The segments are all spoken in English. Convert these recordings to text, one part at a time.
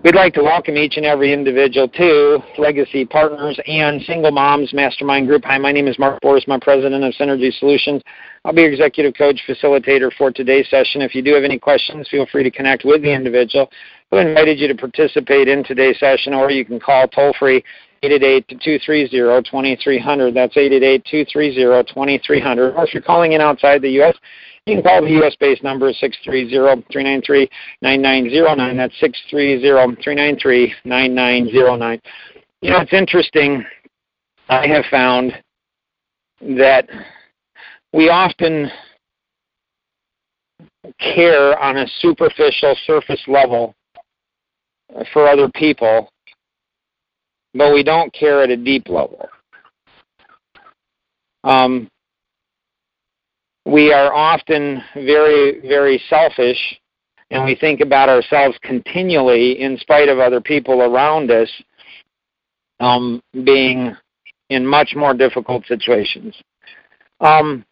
We'd like to welcome each and every individual to Legacy Partners and Single Moms Mastermind Group. Hi, my name is Mark Boersma, President of Synergy Solutions. I'll be your executive coach facilitator for today's session. If you do have any questions, feel free to connect with the individual who invited you to participate in today's session, or you can call toll-free 888-230-2300. That's 888-230-2300. Or if you're calling in outside the U.S., you can call the U.S.-based number 630-393-9909. That's 630-393-9909. You know, it's interesting. I have found that we often care on a superficial surface level for other people, but we don't care at a deep level. We are often very, very selfish, and we think about ourselves continually in spite of other people around us being in much more difficult situations. And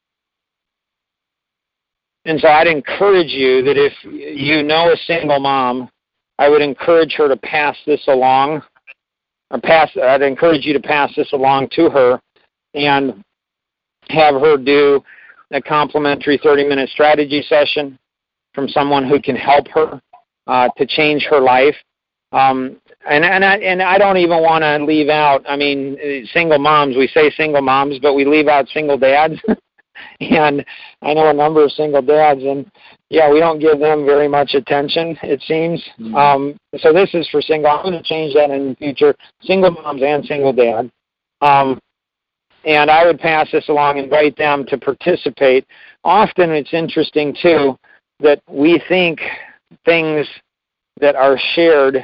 so I'd encourage you that if you know a single mom, I would encourage her to pass this along, I'd encourage you to pass this along to her and have her do a complimentary 30-minute strategy session from someone who can help her to change her life. And I don't even want to leave out, I mean, single moms. We say single moms, but we leave out single dads. And I know a number of single dads, and yeah, we don't give them very much attention, it seems. So this is for single. I'm going to change that in the future, single moms and single dad. And I would pass this along, invite them to participate. Often it's interesting, too, that we think things that are shared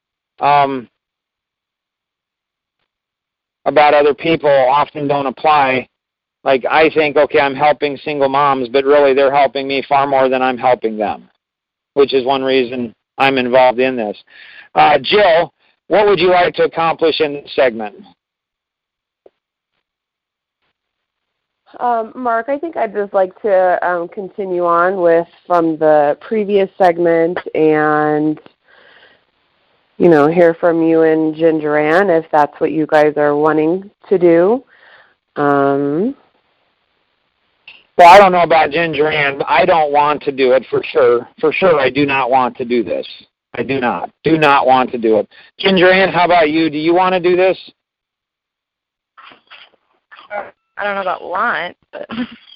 about other people often don't apply. Like, I think, okay, I'm helping single moms, but really they're helping me far more than I'm helping them, which is one reason I'm involved in this. Jill, what would you like to accomplish in this segment? Mark, I think I'd just like to continue on from the previous segment and, you know, hear from you and Ginger Ann if that's what you guys are wanting to do. Well, I don't know about Ginger Ann, but I don't want to do it for sure. For sure, I do not want to do this. I do not want to do it. Ginger Ann, how about you? Do you want to do this? I don't know about want, but...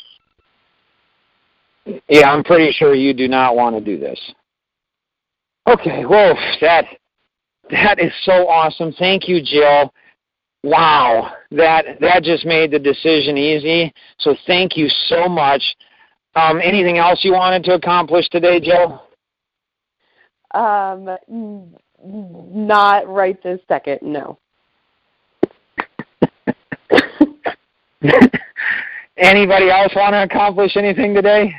Yeah, I'm pretty sure you do not want to do this. Okay, well, that is so awesome. Thank you, Jill. Wow, that just made the decision easy. So thank you so much. Anything else you wanted to accomplish today, Jill? Not right this second, no. Anybody else want to accomplish anything today?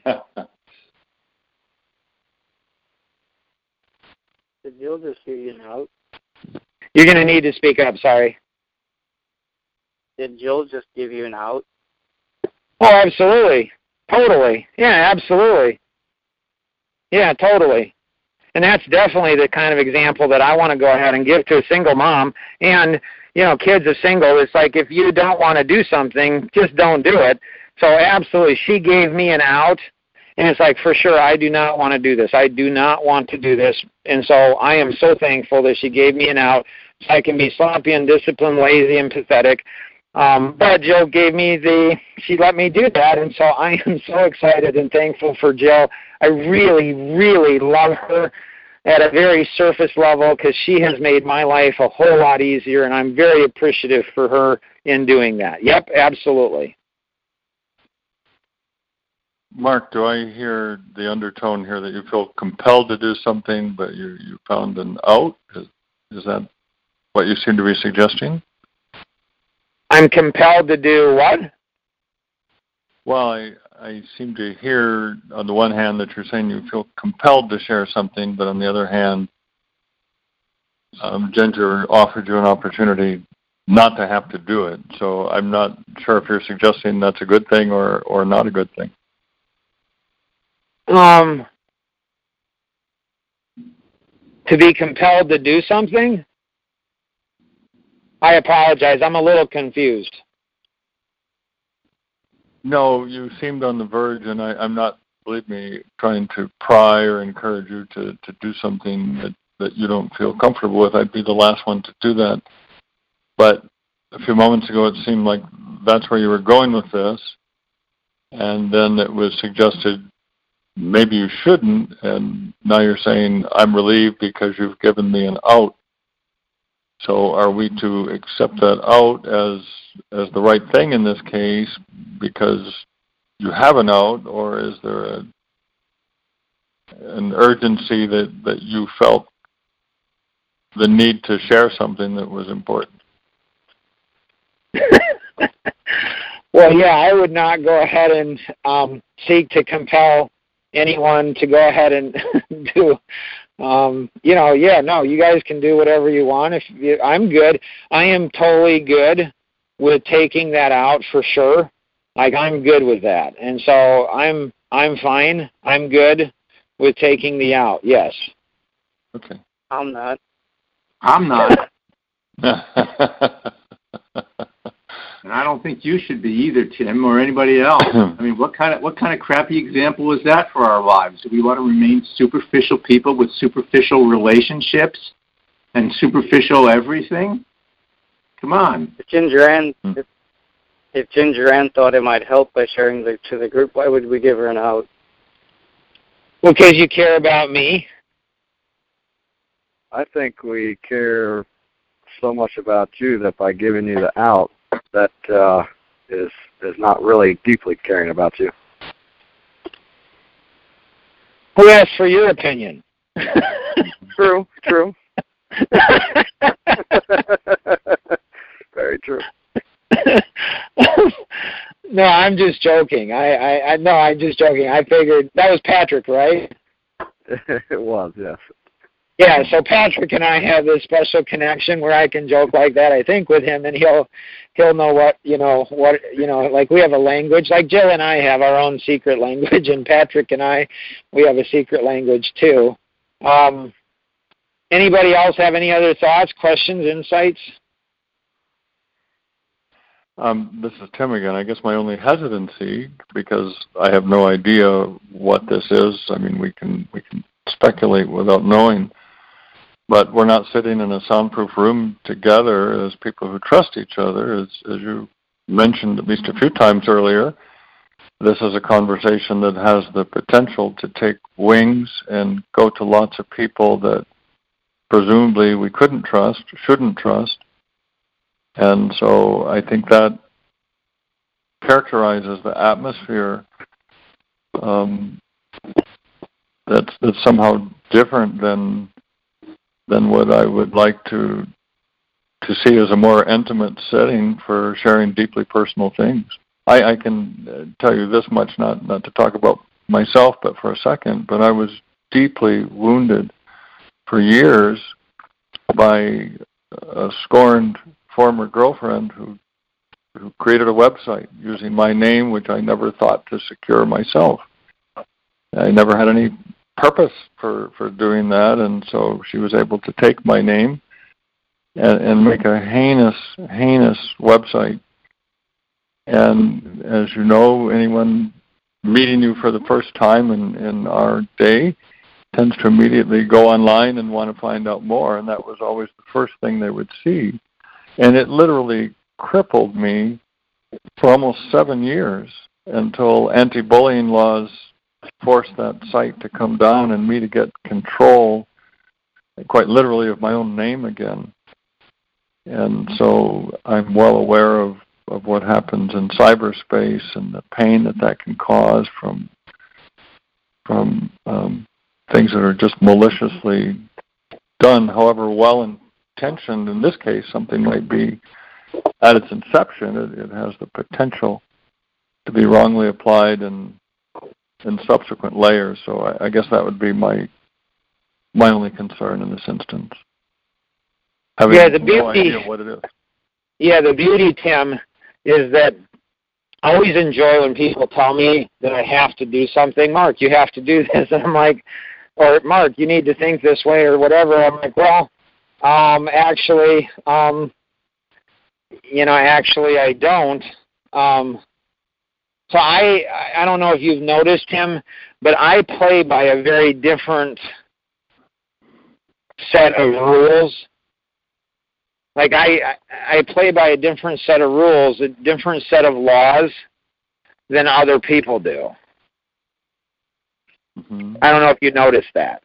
Did Jill just give you an out? You're going to need to speak up, sorry. Did Jill just give you an out? Oh, absolutely. Totally. Yeah, absolutely. Yeah, totally. And that's definitely the kind of example that I want to go ahead and give to a single mom. And, you know, kids are single. It's like if you don't want to do something, just don't do it. So absolutely, she gave me an out. And it's like, for sure, I do not want to do this. I do not want to do this. And so I am so thankful that she gave me an out so I can be sloppy, undisciplined, lazy, and pathetic. But Jill gave me she let me do that. And so I am so excited and thankful for Jill. I really, really love her at a very surface level because she has made my life a whole lot easier, and I'm very appreciative for her in doing that. Yep, absolutely. Mark, do I hear the undertone here that you feel compelled to do something, but you found an out? Is that what you seem to be suggesting? I'm compelled to do what? Well, I seem to hear, on the one hand, that you're saying you feel compelled to share something, but on the other hand, Ginger offered you an opportunity not to have to do it. So I'm not sure if you're suggesting that's a good thing or not a good thing. To be compelled to do something? I apologize. I'm a little confused. No, you seemed on the verge, and I'm not, believe me, trying to pry or encourage you to do something that you don't feel comfortable with. I'd be the last one to do that. But a few moments ago, it seemed like that's where you were going with this, and then it was suggested maybe you shouldn't, and now you're saying, I'm relieved because you've given me an out. So are we to accept that out as the right thing in this case because you have an out, or is there an urgency that you felt the need to share something that was important? Well, yeah, I would not go ahead and seek to compel anyone to go ahead and do, no, you guys can do whatever you want. I'm good. I am totally good with taking that out for sure. Like, I'm good with that. And so I'm fine. I'm good with taking the out, yes. Okay. I'm not. And I don't think you should be either, Tim, or anybody else. I mean, what kind of crappy example is that for our lives? Do we want to remain superficial people with superficial relationships and superficial everything? Come on. If Ginger Ann thought it might help by sharing to the group, why would we give her an out? Well, because you care about me. I think we care so much about you that by giving you the out, that is not really deeply caring about you. Who asked for your opinion? True. Very true. No, I'm just joking. I'm just joking. I figured that was Patrick, right? It was, yes. Yeah, so Patrick and I have this special connection where I can joke like that, I think, with him, and he'll know what like we have a language. Like Jill and I have our own secret language, and Patrick and we have a secret language too. Anybody else have any other thoughts, questions, insights? This is Tim again. I guess my only hesitancy, because I have no idea what this is. I mean, we can speculate without knowing. But we're not sitting in a soundproof room together as people who trust each other. As you mentioned at least a few times earlier, this is a conversation that has the potential to take wings and go to lots of people that presumably we couldn't trust, shouldn't trust. And so I think that characterizes the atmosphere that's somehow different than what I would like to see as a more intimate setting for sharing deeply personal things. I can tell you this much, not to talk about myself, but for a second, but I was deeply wounded for years by a scorned former girlfriend who created a website using my name, which I never thought to secure myself. I never had any purpose for doing that, and so she was able to take my name and make a heinous website. And as you know, anyone meeting you for the first time in our day tends to immediately go online and want to find out more, and that was always the first thing they would see. And it literally crippled me for almost 7 years until anti-bullying laws forced that site to come down and me to get control, quite literally, of my own name again. And so I'm well aware of what happens in cyberspace and the pain that can cause from things that are just maliciously done, however well-intentioned. In this case, something might be, at its inception, it has the potential to be wrongly applied in subsequent layers. So I guess that would be my only concern in this instance. The beauty, no idea what it is. Yeah, the beauty, Tim, is that I always enjoy when people tell me that I have to do something. Mark, you have to do this. And I'm like, or Mark, you need to think this way or whatever. I'm like, well, actually, I don't. So I don't know if you've noticed him, but I play by a very different set of rules. Like I play by a different set of rules, a different set of laws than other people do. Mm-hmm. I don't know if you noticed that.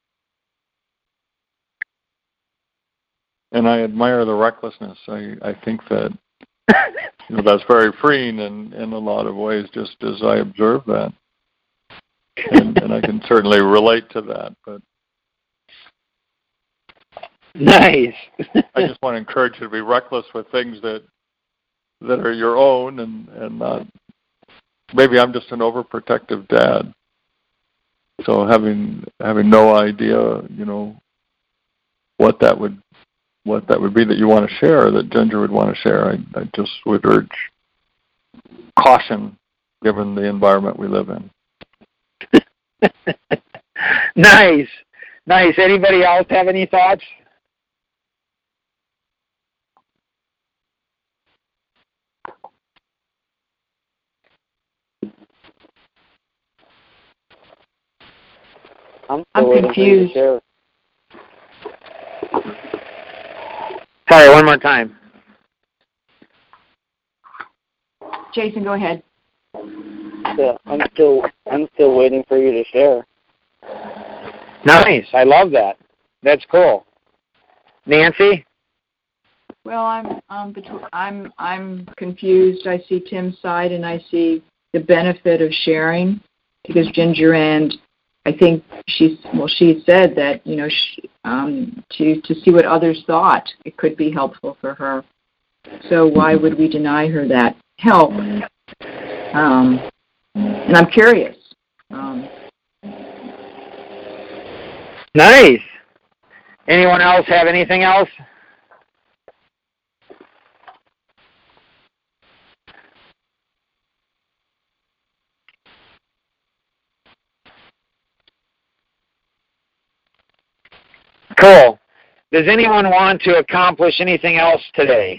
And I admire the recklessness. I think that that's very freeing in a lot of ways, just as I observe that. And I can certainly relate to that. But nice. I just want to encourage you to be reckless with things that are your own, and not. Maybe I'm just an overprotective dad. So having no idea, what that would be that you want to share, that Ginger would want to share, I just would urge caution given the environment we live in. Nice. Anybody else have any thoughts? I'm confused. Sorry, one more time. Jason, go ahead. Yeah, I'm still waiting for you to share. Nice. I love that. That's cool. Nancy? Well, I'm confused. I see Tim's side, and I see the benefit of sharing, because Ginger and I think she said that to see what others thought, it could be helpful for her. So why would we deny her that help? And I'm curious. Nice. Anyone else have anything else? Cool. Does anyone want to accomplish anything else today?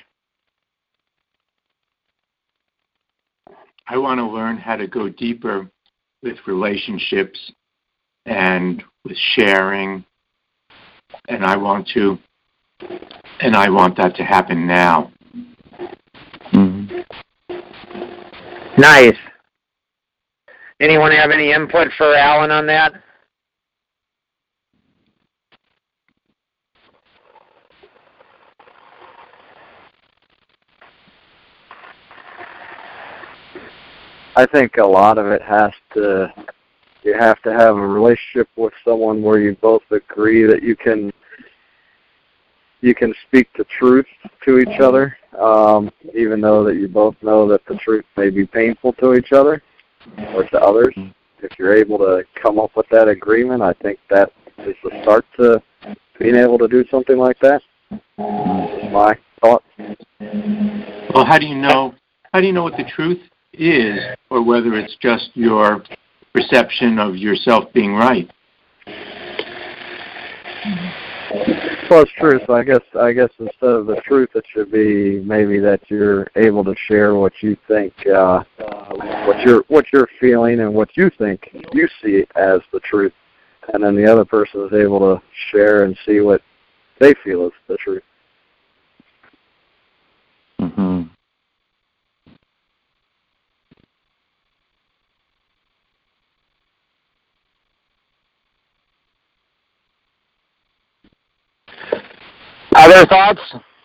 I want to learn how to go deeper with relationships and with sharing, and I want that to happen now. Mm-hmm. Nice. Anyone have any input for Alan on that? I think a lot of it you have to have a relationship with someone where you both agree that you can speak the truth to each other, even though that you both know that the truth may be painful to each other or to others. If you're able to come up with that agreement, I think that is the start to being able to do something like that. That's my thought. Well, how do you know what the truth is, or whether it's just your perception of yourself being right? Well, it's truth. I guess instead of the truth, it should be maybe that you're able to share what you think, what you're feeling, and what you think you see as the truth, and then the other person is able to share and see what they feel is the truth. Mm-hmm. Other thoughts?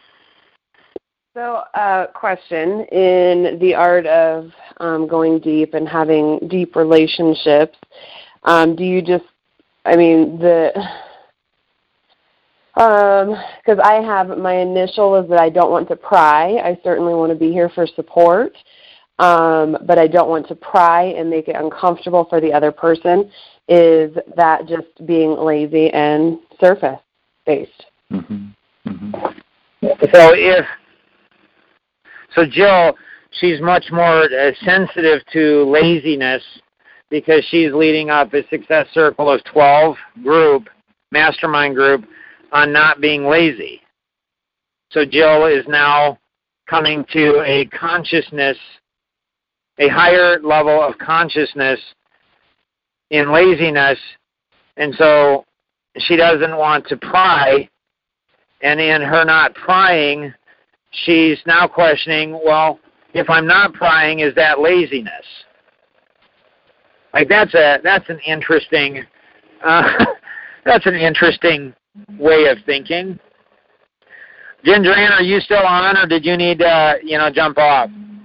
So, question, in the art of going deep and having deep relationships, do you just, because I have, my initial is that I don't want to pry. I certainly want to be here for support, but I don't want to pry and make it uncomfortable for the other person. Is that just being lazy and surface-based? Mm-hmm. Mm-hmm. So Jill, she's much more sensitive to laziness because she's leading up a Success Circle of 12 mastermind group on not being lazy. So Jill is now coming to a consciousness, a higher level of consciousness in laziness, and so she doesn't want to pry, and in her not prying, she's now questioning, well, if I'm not prying, is that laziness? Like that's an interesting way of thinking. Ginger Ann, are you still on, or did you need to, jump off?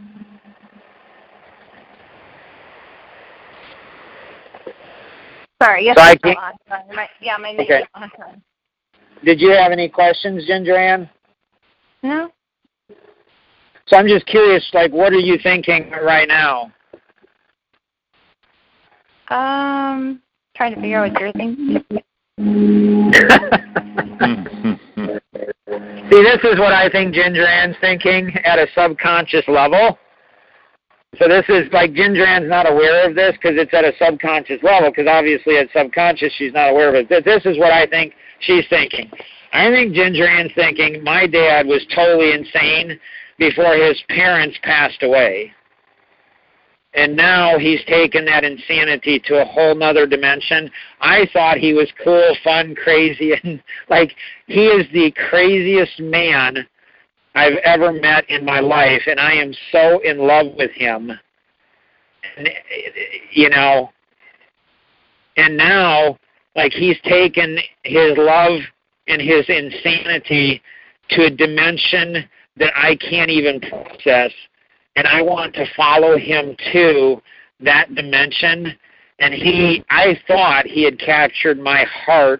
Sorry, yes, So I'm still on. Sorry. My name Okay. is on. Sorry. Did you have any questions, Ginger Ann? No? So I'm just curious, like, what are you thinking right now? Trying to figure out what you're thinking. See, this is what I think Ginger Ann's thinking at a subconscious level. So this is like Ginger Ann's not aware of this because it's at a subconscious level, because obviously at subconscious she's not aware of it. This is what I think she's thinking. I think Ginger Ann's thinking, my dad was totally insane before his parents passed away. And now he's taken that insanity to a whole nother dimension. I thought he was cool, fun, crazy, and like he is the craziest man I've ever met in my life, and I am so in love with him. And, and now, like, he's taken his love and his insanity to a dimension that I can't even process. And I want to follow him to that dimension. And I thought he had captured my heart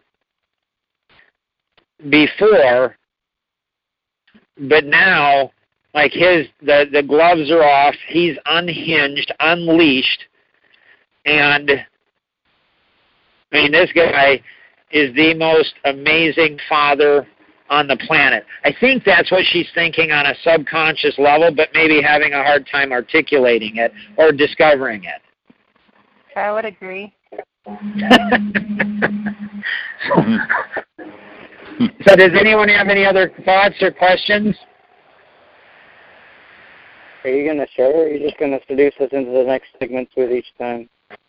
before, but now, like the gloves are off, he's unhinged, unleashed, and I mean, this guy is the most amazing father on the planet. I think that's what she's thinking on a subconscious level, but maybe having a hard time articulating it or discovering it. I would agree. So does anyone have any other thoughts or questions? Are you going to share, or are you just going to seduce us into the next segment with each time?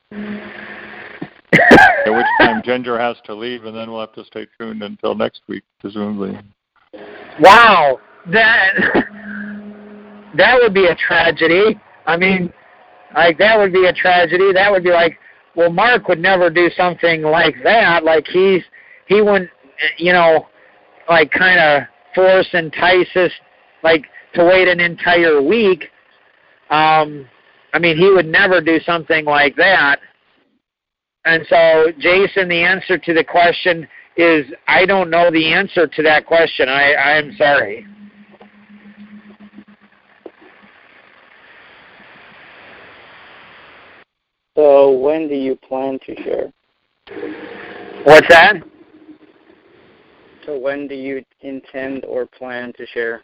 At which time Ginger has to leave, and then we'll have to stay tuned until next week, presumably. Wow, that would be a tragedy. I mean, like, that would be a tragedy. That would be like, well, Mark would never do something like that. Like, he wouldn't, like, kind of entice us, like, to wait an entire week. I mean, he would never do something like that. And so, Jason, the answer to the question is, I don't know the answer to that question. I'm sorry. So when do you plan to share? What's that? So when do you intend or plan to share?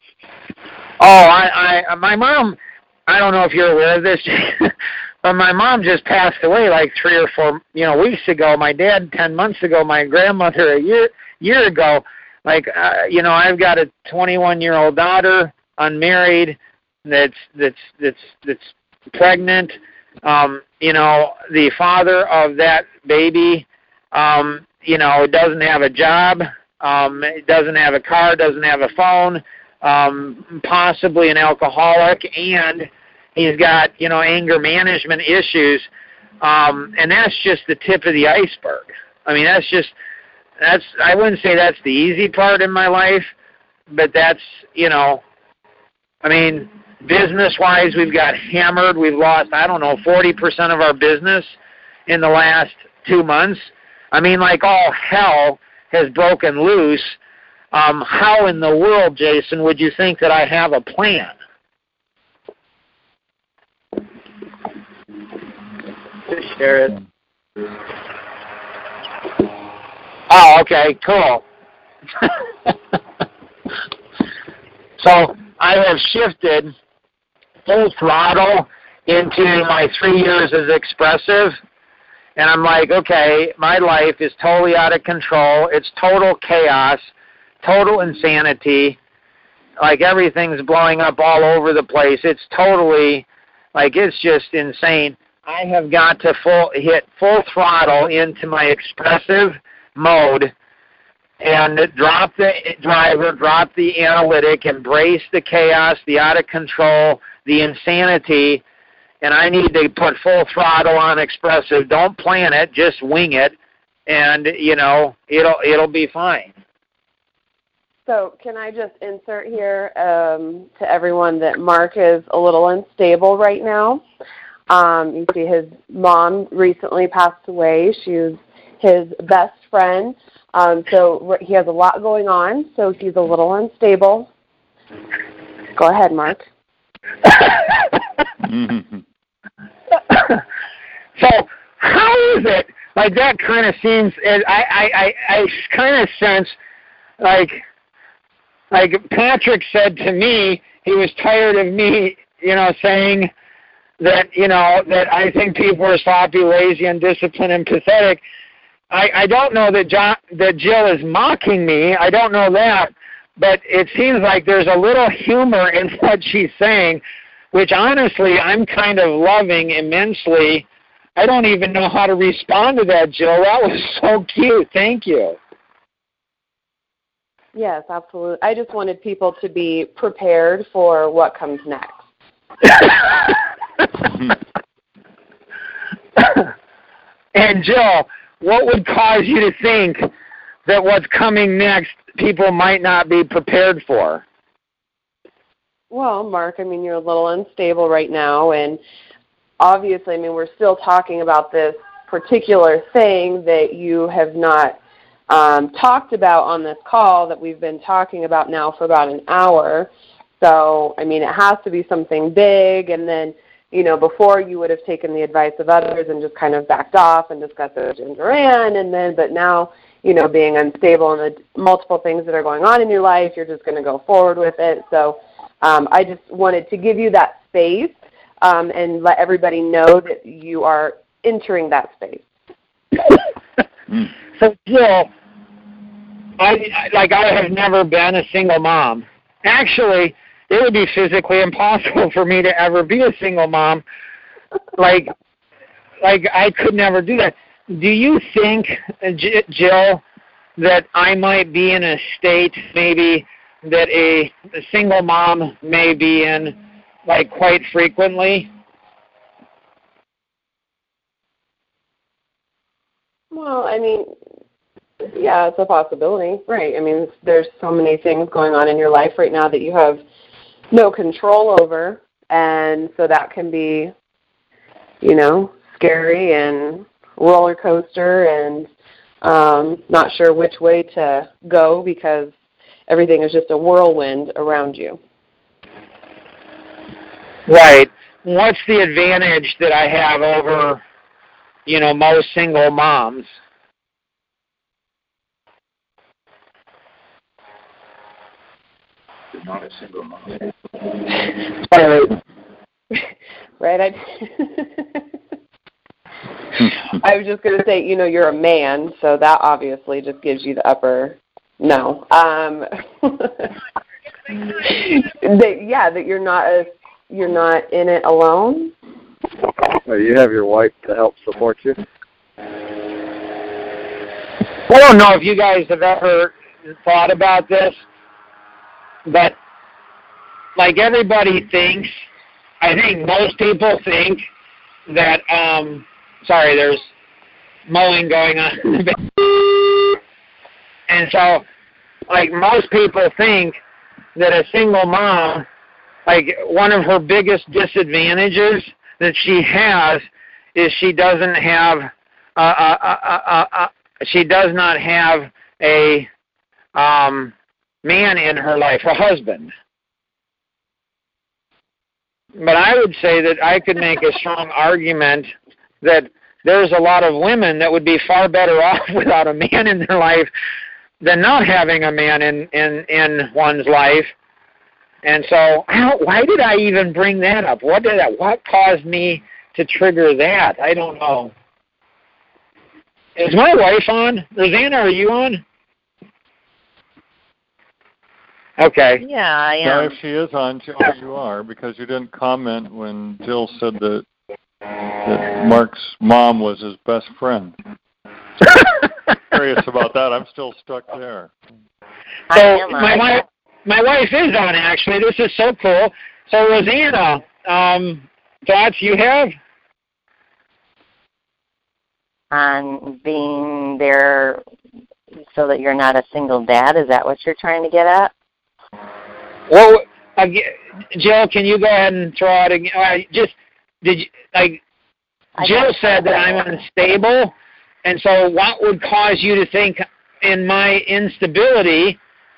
Oh, my mom, I don't know if you're aware of this, but my mom just passed away like 3 or 4, weeks ago. My dad 10 months ago. My grandmother a year ago. Like, I've got a 21-year-old daughter, unmarried, that's pregnant. The father of that baby, doesn't have a job, doesn't have a car, doesn't have a phone, possibly an alcoholic, and he's got, anger management issues, and that's just the tip of the iceberg. I mean, I wouldn't say that's the easy part in my life, but that's, business-wise, we've got hammered. We've lost, 40% of our business in the last 2 months. I mean, like, all hell has broken loose. How in the world, Jason, would you think that I have a plan? Just share it. Oh, okay, cool. So I have shifted full throttle into my 3 years as expressive. And I'm like, okay, my life is totally out of control. It's total chaos, total insanity. Like everything's blowing up all over the place. It's totally, like it's just insane. I have got to hit full throttle into my expressive mode and drop the driver, drop the analytic, embrace the chaos, the out of control, the insanity. And I need to put full throttle on expressive. Don't plan it, just wing it, and it'll be fine. So can I just insert here to everyone that Mark is a little unstable right now. You see his mom recently passed away. She was his best friend. So he has a lot going on, so he's a little unstable. Go ahead, Mark. So how is it, like that kind of seems, I kind of sense like Patrick said to me, he was tired of me, saying that, that I think people are sloppy, lazy, undisciplined, and pathetic. I don't know that Jill is mocking me. I don't know that. But it seems like there's a little humor in what she's saying, which honestly I'm kind of loving immensely. I don't even know how to respond to that, Jill. That was so cute. Thank you. Yes, absolutely. I just wanted people to be prepared for what comes next. And Jill, what would cause you to think that what's coming next people might not be prepared for? Well, Mark, you're a little unstable right now, and obviously, we're still talking about this particular thing that you have not talked about on this call that we've been talking about now for about an hour. So, it has to be something big, and then, before you would have taken the advice of others and just kind of backed off and discussed it with Ginger Ann, but now, being unstable and the multiple things that are going on in your life, you're just going to go forward with it. So I just wanted to give you that space and let everybody know that you are entering that space. So, Jill, I have never been a single mom. Actually, it would be physically impossible for me to ever be a single mom. Like I could never do that. Do you think, Jill, that I might be in a state maybe that a single mom may be in, quite frequently? Well, yeah, it's a possibility, right? There's so many things going on in your life right now that you have no control over, and so that can be, scary and roller coaster and not sure which way to go because everything is just a whirlwind around you. Right. What's the advantage that I have over, most single moms? You're not a single mom. Right. I was just going to say, you're a man, so that obviously just gives you the upper no. That you're not in it alone. Well, you have your wife to help support you. I don't know if you guys have ever thought about this, but everybody thinks, I think most people think that, sorry, there's mowing going on. And so, most people think that a single mom, one of her biggest disadvantages that she has is she does not have a man in her life, a husband. But I would say that I could make a strong argument that there's a lot of women that would be far better off without a man in their life than not having a man in one's life. And so, why did I even bring that up? What caused me to trigger that? I don't know. Is my wife on? Rosanna, are you on? Okay. Yeah, I am. No, if she is on, you are, because you didn't comment when Jill said that Mark's mom was his best friend. Curious about that. I'm still stuck there. So my wife is on, actually. This is so cool. So, Rosanna, thoughts you have? On being there so that you're not a single dad? Is that what you're trying to get at? Well, Jill, can you go ahead and throw out again? Jill said that I'm unstable, and so what would cause you to think in my instability,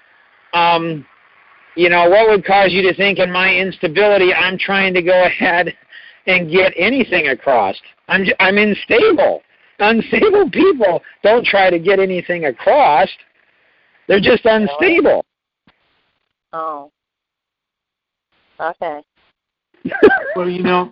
what would cause you to think in my instability I'm trying to go ahead and get anything across? I'm unstable. Unstable people don't try to get anything across. They're just unstable. Oh. Okay. Well,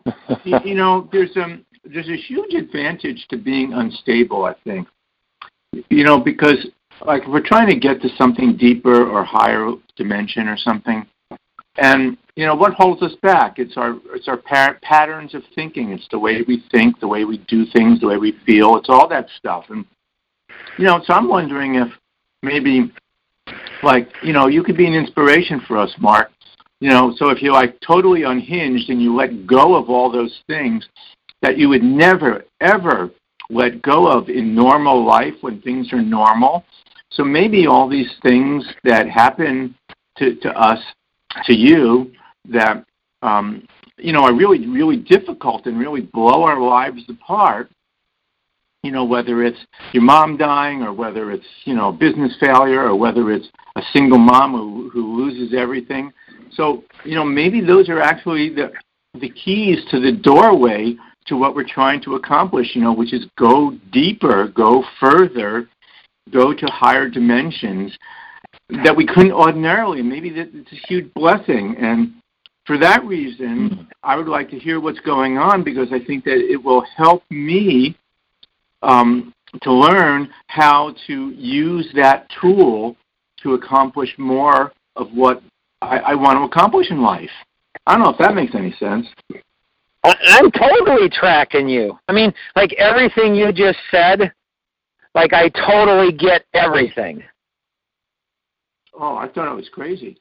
there's a huge advantage to being unstable, I think. Because like if we're trying to get to something deeper or higher dimension or something, and what holds us back? It's our patterns of thinking. It's the way we think, the way we do things, the way we feel. It's all that stuff. And so I'm wondering if maybe, you could be an inspiration for us, Mark. So if you're totally unhinged and you let go of all those things that you would never, ever let go of in normal life when things are normal. So maybe all these things that happen to us, to you, that, are really, really difficult and really blow our lives apart, whether it's your mom dying or whether it's, business failure or whether it's a single mom who loses everything. So, maybe those are actually the keys to the doorway to what we're trying to accomplish, which is go deeper, go further, go to higher dimensions that we couldn't ordinarily. Maybe it's a huge blessing. And for that reason, I would like to hear what's going on, because I think that it will help me to learn how to use that tool to accomplish more of what I want to accomplish in life. I don't know if that makes any sense. I'm totally tracking you. I mean, everything you just said, I totally get everything. Oh, I thought I was crazy.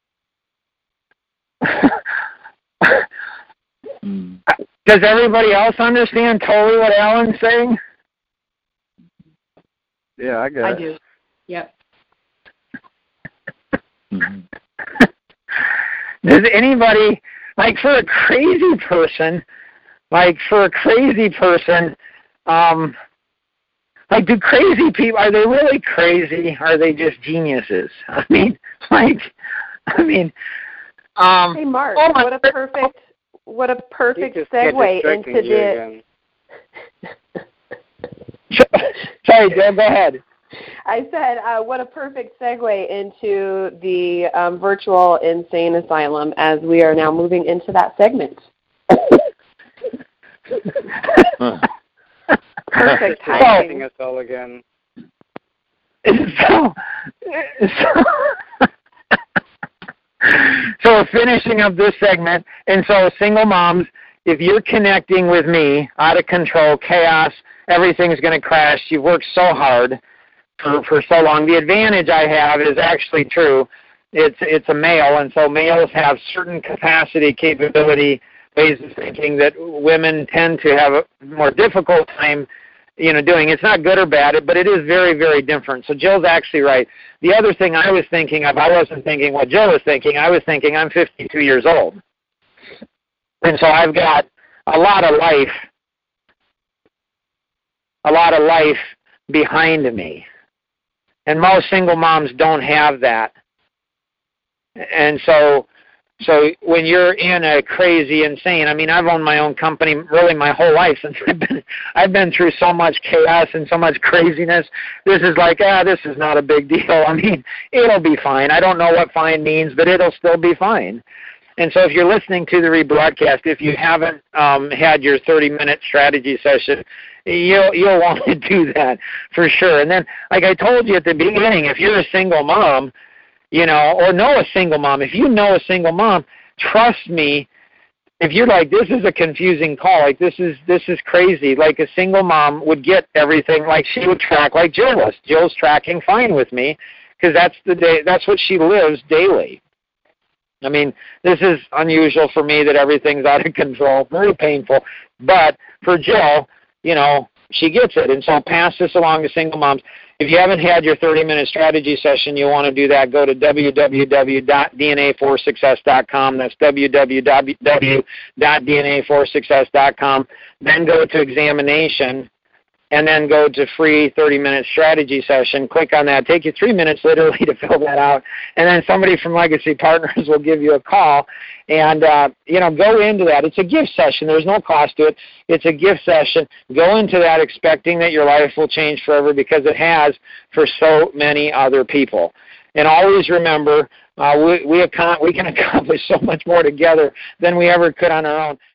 Does everybody else understand totally what Alan's saying? Yeah, I get it. I do. Yep. Does anybody, for a crazy person, do crazy people, are they really crazy? Or are they just geniuses? Hey, Mark, what a perfect segue into the... Sorry, Deb, go ahead. I said, what a perfect segue into the virtual insane asylum, as we are now moving into that segment. Perfect timing. Us all again. So we're finishing up this segment, and so single moms, if you're connecting with me, out of control, chaos, everything's going to crash. You've worked so hard for so long. The advantage I have is actually true. It's a male, and so males have certain capacity, capability, ways of thinking that women tend to have a more difficult time, doing. It's not good or bad, but it is very, very different. So Jill's actually right. The other thing I was thinking of, I wasn't thinking what Jill was thinking. I was thinking I'm 52 years old. And so I've got a lot of life behind me. And most single moms don't have that. And so So when you're in a crazy, insane, I mean, I've owned my own company really my whole life since I've been through so much chaos and so much craziness. This is like, this is not a big deal. I mean, it'll be fine. I don't know what fine means, but it'll still be fine. And so if you're listening to the rebroadcast, if you haven't had your 30-minute strategy session, you'll want to do that for sure. And then, like I told you at the beginning, if you're a single mom, or know a single mom. If you know a single mom, trust me, if you're like, this is a confusing call, like this is crazy, like a single mom would get everything, like she would track like Jill was. Jill's tracking fine with me because that's what she lives daily. I mean, this is unusual for me that everything's out of control, very painful. But for Jill, she gets it. And so I'll pass this along to single moms. If you haven't had your 30-minute strategy session, you want to do that, go to www.dna4success.com. That's www.dna4success.com. Then go to examination, and then go to free 30-minute strategy session. Click on that. Take you 3 minutes literally to fill that out. And then somebody from Legacy Partners will give you a call. And, go into that. It's a gift session. There's no cost to it. It's a gift session. Go into that expecting that your life will change forever because it has for so many other people. And always remember, we can accomplish so much more together than we ever could on our own.